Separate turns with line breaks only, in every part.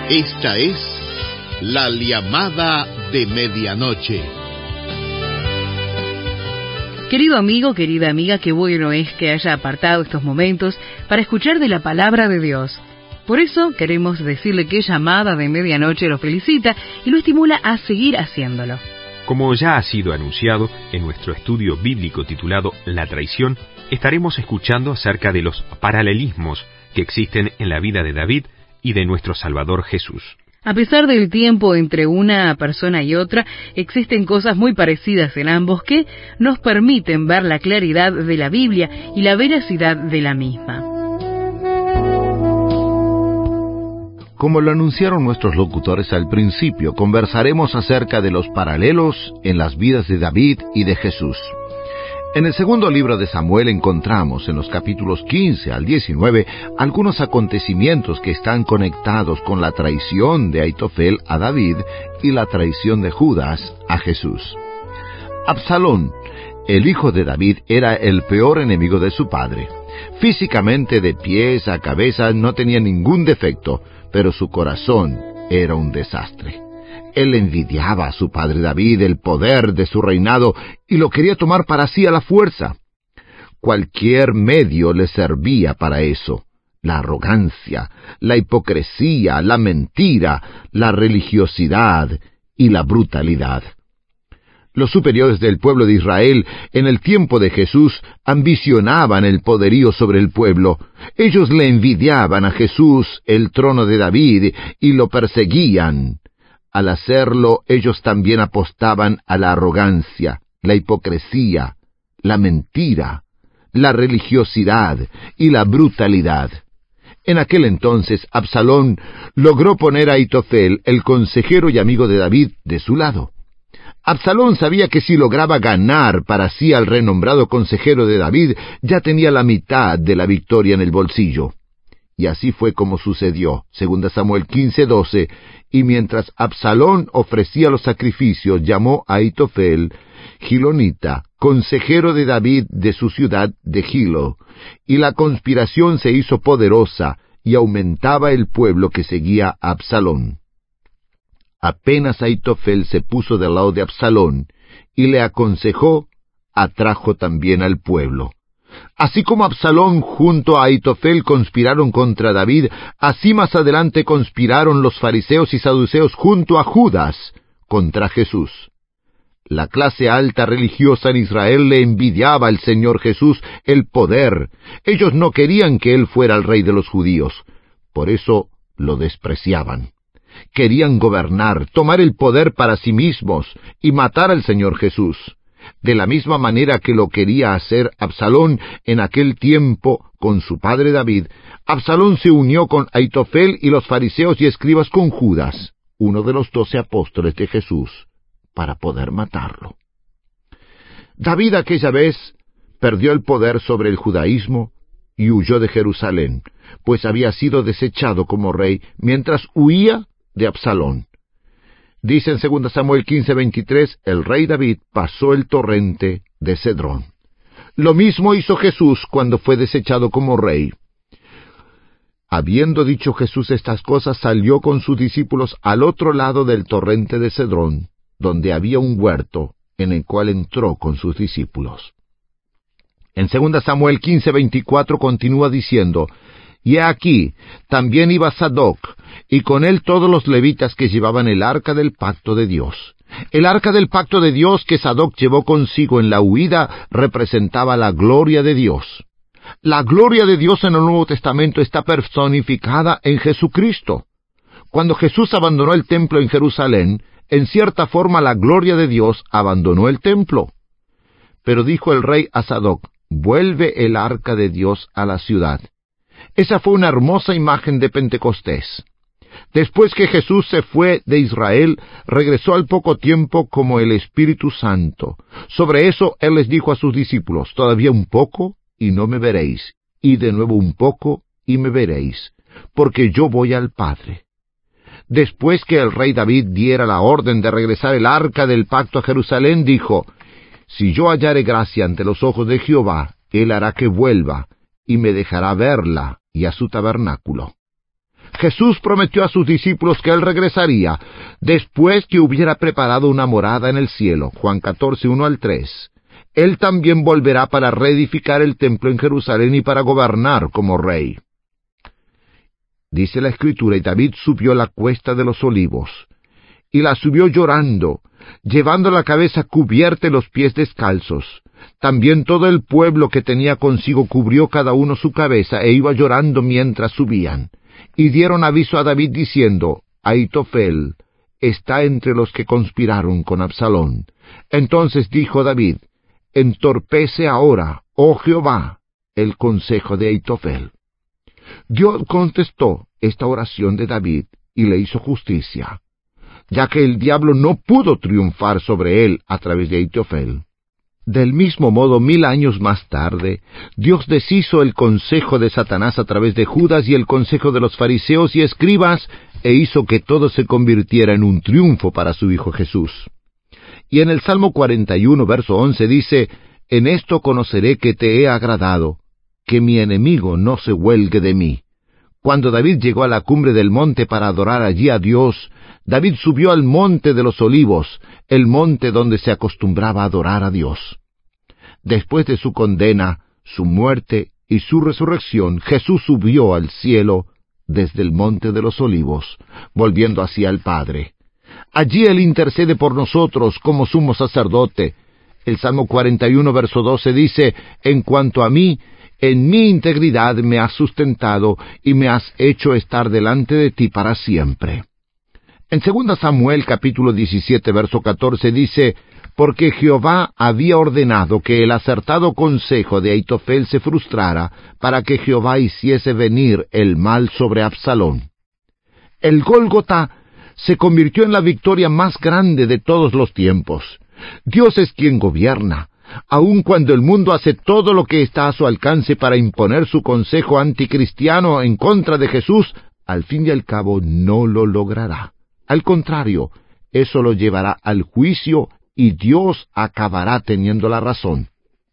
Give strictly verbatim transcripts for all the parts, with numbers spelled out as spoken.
Esta es la llamada de medianoche.
Querido amigo, querida amiga, qué bueno es que haya apartado estos momentos para escuchar de la palabra de Dios. Por eso queremos decirle que Llamada de Medianoche lo felicita y lo estimula a seguir haciéndolo.
Como ya ha sido anunciado, en nuestro estudio bíblico titulado La traición, estaremos escuchando acerca de los paralelismos que existen en la vida de David y de nuestro Salvador Jesús.
A pesar del tiempo entre una persona y otra, existen cosas muy parecidas en ambos que nos permiten ver la claridad de la Biblia y la veracidad de la misma.
Como lo anunciaron nuestros locutores al principio, conversaremos acerca de los paralelos en las vidas de David y de Jesús. En el segundo libro de Samuel encontramos, en los capítulos quince al diecinueve, algunos acontecimientos que están conectados con la traición de Ahitofel a David y la traición de Judas a Jesús. Absalón, el hijo de David, era el peor enemigo de su padre. Físicamente, de pies a cabeza, no tenía ningún defecto, pero su corazón era un desastre. Él envidiaba a su padre David el poder de su reinado y lo quería tomar para sí a la fuerza. Cualquier medio le servía para eso. La arrogancia, la hipocresía, la mentira, la religiosidad y la brutalidad. Los superiores del pueblo de Israel en el tiempo de Jesús ambicionaban el poderío sobre el pueblo. Ellos le envidiaban a Jesús el trono de David y lo perseguían. Al hacerlo, ellos también apostaban a la arrogancia, la hipocresía, la mentira, la religiosidad y la brutalidad. En aquel entonces, Absalón logró poner a Ahitofel, el consejero y amigo de David, de su lado. Absalón sabía que si lograba ganar para sí al renombrado consejero de David, ya tenía la mitad de la victoria en el bolsillo. Y así fue como sucedió, según Samuel quince doce, y mientras Absalón ofrecía los sacrificios, llamó a Ahitofel, gilonita, consejero de David de su ciudad de Gilo, y la conspiración se hizo poderosa, y aumentaba el pueblo que seguía a Absalón. Apenas Ahitofel se puso del lado de Absalón y le aconsejó, atrajo también al pueblo. Así como Absalón junto a Ahitofel conspiraron contra David, así más adelante conspiraron los fariseos y saduceos junto a Judas contra Jesús. La clase alta religiosa en Israel le envidiaba al Señor Jesús el poder. Ellos no querían que Él fuera el rey de los judíos. Por eso lo despreciaban. Querían gobernar, tomar el poder para sí mismos y matar al Señor Jesús. De la misma manera que lo quería hacer Absalón en aquel tiempo con su padre David, Absalón se unió con Ahitofel y los fariseos y escribas con Judas, uno de los doce apóstoles de Jesús, para poder matarlo. David aquella vez perdió el poder sobre el judaísmo y huyó de Jerusalén, pues había sido desechado como rey mientras huía de Absalón. Dice en segunda Samuel quince veintitrés, el rey David pasó el torrente de Cedrón. Lo mismo hizo Jesús cuando fue desechado como rey. Habiendo dicho Jesús estas cosas, salió con sus discípulos al otro lado del torrente de Cedrón, donde había un huerto, en el cual entró con sus discípulos. En segunda Samuel quince veinticuatro continúa diciendo, y he aquí, también iba Sadoc, y con él todos los levitas que llevaban el arca del pacto de Dios. El arca del pacto de Dios que Sadoc llevó consigo en la huida representaba la gloria de Dios. La gloria de Dios en el Nuevo Testamento está personificada en Jesucristo. Cuando Jesús abandonó el templo en Jerusalén, en cierta forma la gloria de Dios abandonó el templo. Pero dijo el rey a Sadoc, vuelve el arca de Dios a la ciudad. Esa fue una hermosa imagen de Pentecostés. Después que Jesús se fue de Israel, regresó al poco tiempo como el Espíritu Santo. Sobre eso Él les dijo a sus discípulos, todavía un poco y no me veréis, y de nuevo un poco y me veréis, porque yo voy al Padre. Después que el rey David diera la orden de regresar el arca del pacto a Jerusalén, dijo, si yo hallare gracia ante los ojos de Jehová, Él hará que vuelva, y me dejará verla y a su tabernáculo. Jesús prometió a sus discípulos que Él regresaría después que hubiera preparado una morada en el cielo. Juan catorce, uno al tres. Él también volverá para reedificar el templo en Jerusalén y para gobernar como rey. Dice la Escritura, y David subió la cuesta de los olivos, y la subió llorando, llevando la cabeza cubierta y los pies descalzos. También todo el pueblo que tenía consigo cubrió cada uno su cabeza, e iba llorando mientras subían. Y dieron aviso a David diciendo, Ahitofel está entre los que conspiraron con Absalón. Entonces dijo David, entorpece ahora, oh Jehová, el consejo de Ahitofel. Dios contestó esta oración de David y le hizo justicia, ya que el diablo no pudo triunfar sobre él a través de Ahitofel. Del mismo modo, mil años más tarde, Dios deshizo el consejo de Satanás a través de Judas y el consejo de los fariseos y escribas, e hizo que todo se convirtiera en un triunfo para su Hijo Jesús. Y en el Salmo cuarenta y uno, verso once, dice, en esto conoceré que te he agradado, que mi enemigo no se huelgue de mí. Cuando David llegó a la cumbre del monte para adorar allí a Dios, David subió al monte de los olivos, el monte donde se acostumbraba a adorar a Dios. Después de su condena, su muerte y su resurrección, Jesús subió al cielo desde el monte de los olivos, volviendo hacia el Padre. Allí Él intercede por nosotros como sumo sacerdote. El Salmo cuarenta y uno, verso doce dice, en cuanto a mí, en mi integridad me has sustentado y me has hecho estar delante de ti para siempre. En segunda Samuel capítulo diecisiete, verso catorce dice, porque Jehová había ordenado que el acertado consejo de Ahitofel se frustrara, para que Jehová hiciese venir el mal sobre Absalón. El Gólgota se convirtió en la victoria más grande de todos los tiempos. Dios es quien gobierna, aun cuando el mundo hace todo lo que está a su alcance para imponer su consejo anticristiano en contra de Jesús, al fin y al cabo no lo logrará. Al contrario, eso lo llevará al juicio y Dios acabará teniendo la razón.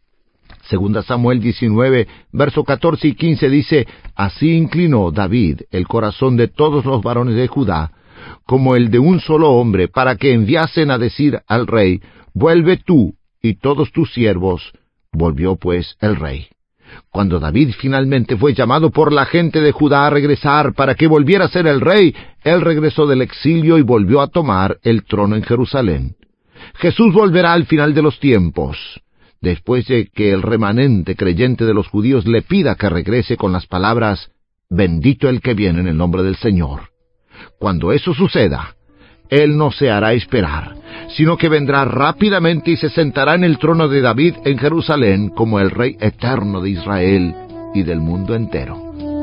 Segunda Samuel diecinueve, verso catorce y quince dice, así inclinó David el corazón de todos los varones de Judá, como el de un solo hombre, para que enviasen a decir al rey, vuelve tú y todos tus siervos. Volvió pues el rey. Cuando David finalmente fue llamado por la gente de Judá a regresar para que volviera a ser el rey, él regresó del exilio y volvió a tomar el trono en Jerusalén. Jesús volverá al final de los tiempos, después de que el remanente creyente de los judíos le pida que regrese con las palabras, bendito el que viene en el nombre del Señor. Cuando eso suceda, Él no se hará esperar, sino que vendrá rápidamente y se sentará en el trono de David en Jerusalén como el Rey eterno de Israel y del mundo entero.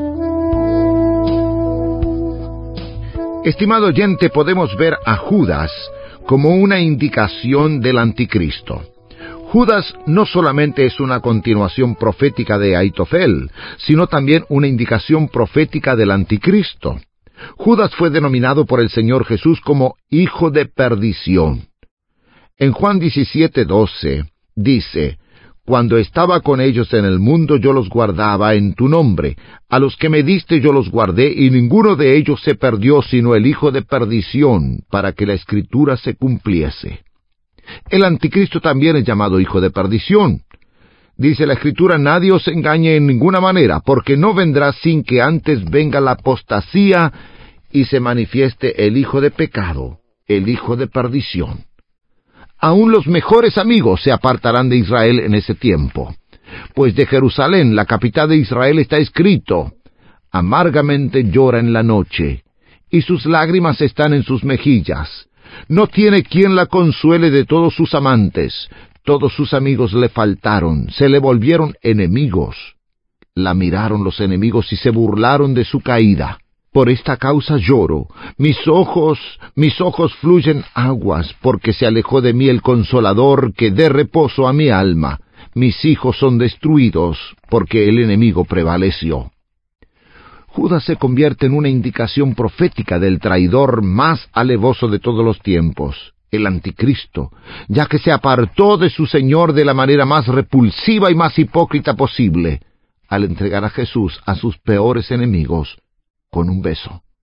Estimado oyente, podemos ver a Judas como una indicación del anticristo. Judas no solamente es una continuación profética de Ahitofel, sino también una indicación profética del anticristo. Judas fue denominado por el Señor Jesús como hijo de perdición. En Juan diecisiete, doce, dice, cuando estaba con ellos en el mundo yo los guardaba en tu nombre, a los que me diste yo los guardé, y ninguno de ellos se perdió sino el hijo de perdición, para que la Escritura se cumpliese. El anticristo también es llamado hijo de perdición. Dice la Escritura, nadie os engañe en ninguna manera, porque no vendrá sin que antes venga la apostasía y se manifieste el hijo de pecado, el hijo de perdición. Aún los mejores amigos se apartarán de Israel en ese tiempo, pues de Jerusalén, la capital de Israel, está escrito, amargamente llora en la noche, y sus lágrimas están en sus mejillas. No tiene quien la consuele de todos sus amantes. Todos sus amigos le faltaron, se le volvieron enemigos. La miraron los enemigos y se burlaron de su caída. Por esta causa lloro, mis ojos, mis ojos fluyen aguas, porque se alejó de mí el Consolador que dé reposo a mi alma. Mis hijos son destruidos, porque el enemigo prevaleció. Judas se convierte en una indicación profética del traidor más alevoso de todos los tiempos, el anticristo, ya que se apartó de su Señor de la manera más repulsiva y más hipócrita posible, al entregar a Jesús a sus peores enemigos con un beso.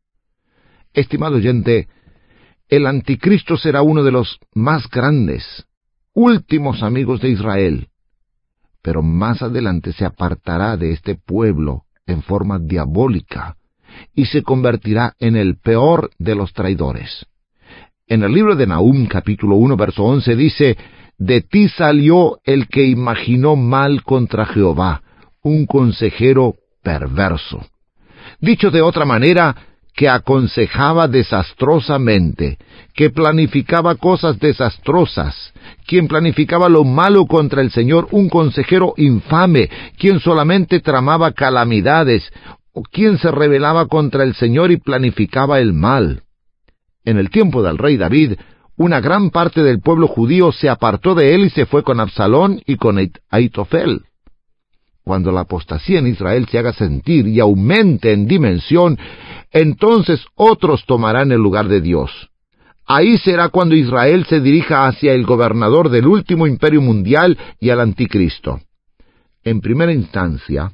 Estimado oyente, el anticristo será uno de los más grandes, últimos amigos de Israel, pero más adelante se apartará de este pueblo en forma diabólica y se convertirá en el peor de los traidores. En el libro de Nahum, capítulo uno, verso once, dice: «De ti salió el que imaginó mal contra Jehová, un consejero perverso». Dicho de otra manera, que aconsejaba desastrosamente, que planificaba cosas desastrosas, quien planificaba lo malo contra el Señor, un consejero infame, quien solamente tramaba calamidades, o quien se rebelaba contra el Señor y planificaba el mal. En el tiempo del rey David, una gran parte del pueblo judío se apartó de él y se fue con Absalón y con Aitofel. Cuando la apostasía en Israel se haga sentir y aumente en dimensión, entonces otros tomarán el lugar de Dios. Ahí será cuando Israel se dirija hacia el gobernador del último imperio mundial y al anticristo. En primera instancia,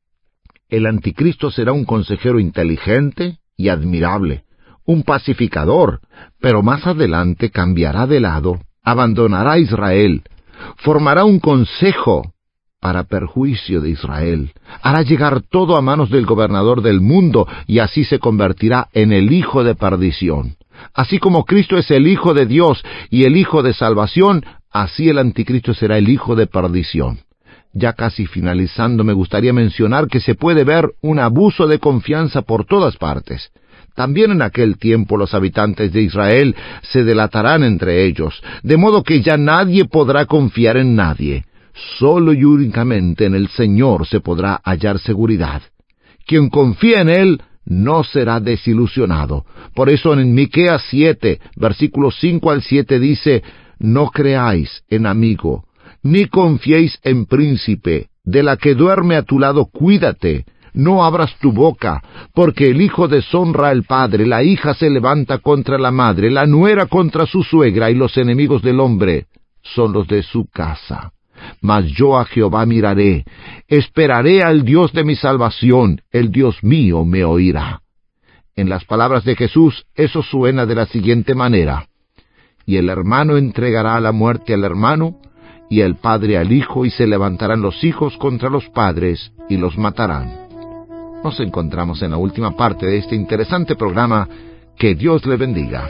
el anticristo será un consejero inteligente y admirable, un pacificador, pero más adelante cambiará de lado, abandonará a Israel, formará un consejo para perjuicio de Israel, hará llegar todo a manos del gobernador del mundo, y así se convertirá en el hijo de perdición. Así como Cristo es el Hijo de Dios y el Hijo de salvación, así el anticristo será el hijo de perdición. Ya casi finalizando, me gustaría mencionar que se puede ver un abuso de confianza por todas partes. También en aquel tiempo los habitantes de Israel se delatarán entre ellos, de modo que ya nadie podrá confiar en nadie. Solo y únicamente en el Señor se podrá hallar seguridad. Quien confía en Él no será desilusionado. Por eso en Miqueas siete, versículos cinco al siete dice: «No creáis en amigo, ni confiéis en príncipe. De la que duerme a tu lado, cuídate. No abras tu boca, porque el hijo deshonra al padre, la hija se levanta contra la madre, la nuera contra su suegra, y los enemigos del hombre son los de su casa. Mas yo a Jehová miraré, esperaré al Dios de mi salvación, el Dios mío me oirá». En las palabras de Jesús, eso suena de la siguiente manera: «Y el hermano entregará a la muerte al hermano, y el padre al hijo, y se levantarán los hijos contra los padres, y los matarán». Nos encontramos en la última parte de este interesante programa. Que Dios le bendiga.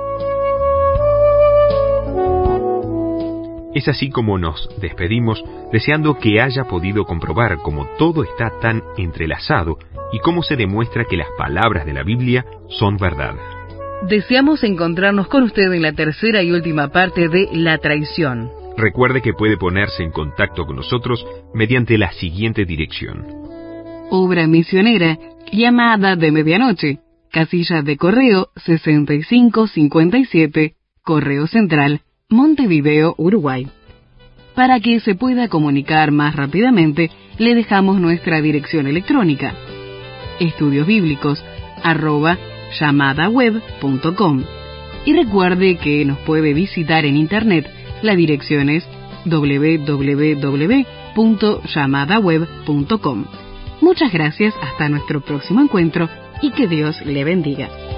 Es así como nos despedimos, deseando que haya podido comprobar cómo todo está tan entrelazado y cómo se demuestra que las palabras de la Biblia son verdad.
Deseamos encontrarnos con usted en la tercera y última parte de La Traición.
Recuerde que puede ponerse en contacto con nosotros mediante la siguiente dirección:
Obra Misionera, Llamada de Medianoche, Casilla de Correo sesenta y cinco cincuenta y siete, Correo Central, Montevideo, Uruguay. Para que se pueda comunicar más rápidamente, le dejamos nuestra dirección electrónica: estudios bíblicos arroba llamadaweb punto com. Y recuerde que nos puede visitar en internet. La dirección es doble u doble u doble u punto llamadaweb punto com. Muchas gracias, hasta nuestro próximo encuentro y que Dios le bendiga.